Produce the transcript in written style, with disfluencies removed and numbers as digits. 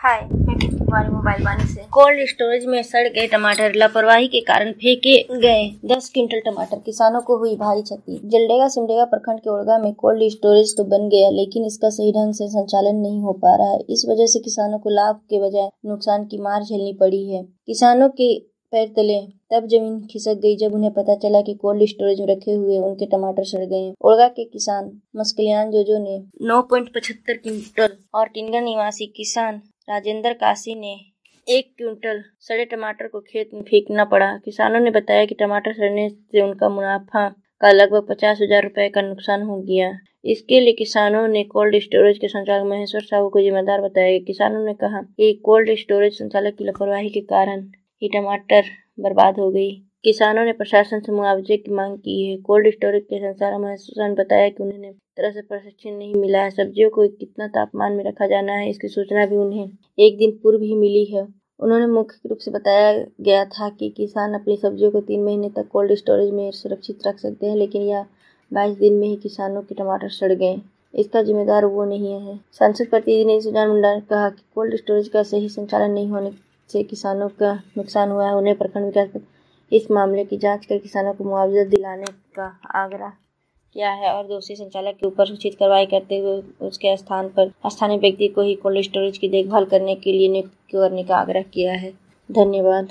हाय, मैं प्रीति कुमारी मोबाइल वाणी से। Cold storage में सड़ गए टमाटर, लापरवाही के कारण फेंके गए 10 क्विंटल टमाटर, किसानों को हुई भारी क्षति। जलडेगा सिमडेगा प्रखंड के ओड़गा में कोल्ड स्टोरेज तो बन गया, लेकिन इसका सही ढंग से संचालन नहीं हो पा रहा है। इस वजह से किसानों को लाभ के बजाय नुकसान की मार झेलनी पड़ी है। किसानों के पैर तले तब जमीन खिसक गई जब उन्हें पता चला कि कोल्ड स्टोरेज में रखे हुए उनके टमाटर सड़ गए। ओड़गा के किसान मस्कलियान जोजो ने 9.75 क्विंटल और टिनगा निवासी किसान राजेंद्र काशी ने 1 क्विंटल सड़े टमाटर को खेत में फेंकना पड़ा। किसानों ने बताया कि टमाटर सड़ने से उनका मुनाफा का लगभग 50,000 रुपए का नुकसान हो गया। इसके लिए किसानों ने कोल्ड स्टोरेज के संचालक महेश्वर साहू को जिम्मेदार बताया। किसानों ने कहा कि कोल्ड स्टोरेज संचालक की लापरवाही के कारण ही टमाटर बर्बाद हो गई। किसानों ने प्रशासन से मुआवजे की मांग की है। कोल्ड स्टोरेज के संचालक महेश्वर ने बताया कि उन्हें तरह से प्रशिक्षण नहीं मिला है। सब्जियों को कितना तापमान में रखा जाना है, इसकी सूचना भी उन्हें एक दिन पूर्व ही मिली है। उन्होंने मुख्य रूप से बताया गया था कि किसान अपनी सब्जियों को 3 महीने तक कोल्ड स्टोरेज में सुरक्षित रख सकते हैं, लेकिन यह 22 दिन में ही किसानों के टमाटर सड़ गए। इसका जिम्मेदार वो नहीं है। सांसद प्रतिनिधि सुजान मुंडा ने कहा कि कोल्ड स्टोरेज का सही संचालन नहीं होने से किसानों का नुकसान हुआ है। उन्हें प्रखंड विकास इस मामले की जांच कर किसानों को मुआवजा दिलाने का आग्रह किया है और दोषी संचालक के ऊपर उचित कार्रवाई करते हुए उसके स्थान पर स्थानीय व्यक्ति को ही कोल्ड स्टोरेज की देखभाल करने के लिए नियुक्त करने का आग्रह किया है। धन्यवाद।